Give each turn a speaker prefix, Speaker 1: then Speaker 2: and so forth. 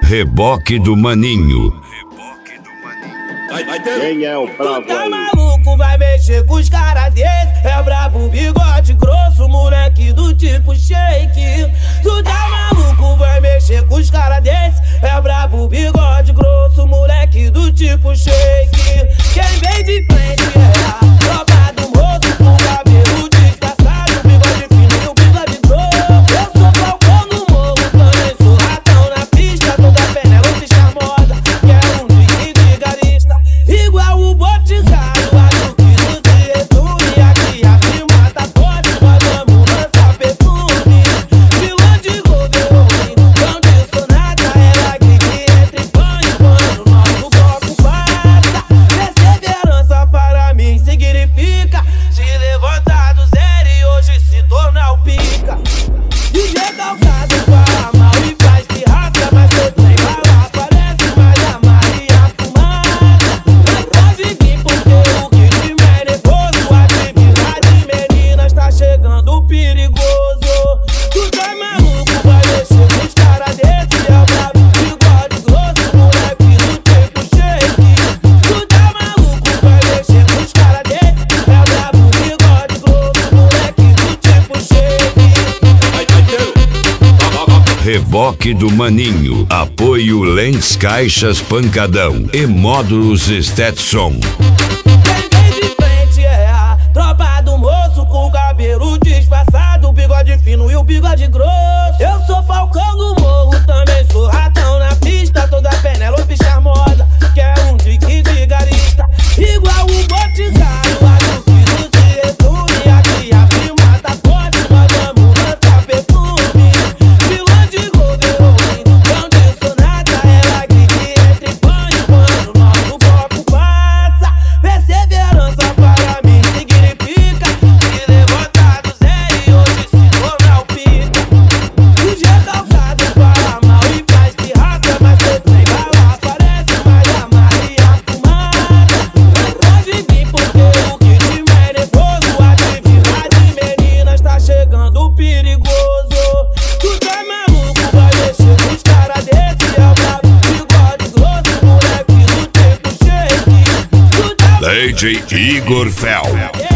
Speaker 1: Reboque do Maninho.
Speaker 2: Quem é o bravo
Speaker 3: Tu tá
Speaker 2: aí?
Speaker 3: maluco, vai mexer com os caras desse. É brabo, bigode grosso, moleque do tipo shake. Tu tá maluco, vai mexer com os caras desse. É brabo, bigode grosso, moleque do tipo shake. Quem vem de frente é a tropa do moço, com cabelo disfarçado, bigode fino e o bigode grosso. Eu sou falcão no morro, também sou ratão na pista. Toda Penélope charmosa, quer um drink vigarista. Igual o Boticário, acho que não se resume. Aqui a firma tá forte, nós vamos lançar perfume. Vilã de Golden, não disso nada. Ela grita entre pães quando nosso bloco passa. Perseverança para mim significa se levantar do zero e hoje se tornar o pica. DJ calcado fala mal e faz pirraça, mas seu trem bala parece mais a Maria Fumaça. Mas pode vir porque o ritmo é nervoso. Atividade meninas tá chegando perigoso. Tu tá maluco, vai mexer com os caras desse. É o brabo, bigode grosso, moleque do tempo shake. Tu tá maluco, vai mexer com os caras desse. É o brabo, bigode grosso, moleque do tempo shake.
Speaker 1: Reboque do Maninho. Apoio Lens Caixas Pancadão e Módulos Stetson.
Speaker 3: Quem vem de frente é a tropa do moço, com cabelo disfarçado, bigode fino e o bigode grosso. Eu sou falcão do morro, também sou ratão na pista. Toda Penélope charmosa, quer um drink vigarista. Igual o Boticário, acho que não se resume. Aqui a firma tá forte, nós vamos lançar perfume. Vilã de Golden, não disso nada. Ela grita entre pães quando nosso bloco passa. Perseverança para mim significa se levantar do zero e hoje se tornar o pica. DJ calcado fala mal e faz pirraça, mas seu trem bala parece mais a Maria Fumaça. Mas pode vir porque o ritmo é nervoso. Atividade meninas tá chegando perigoso. Tu tá maluco, vai mexer com os caras desse. É o brabo, bigode grosso, moleque do tempo shake. Tu tá
Speaker 1: DJ Igor Fel.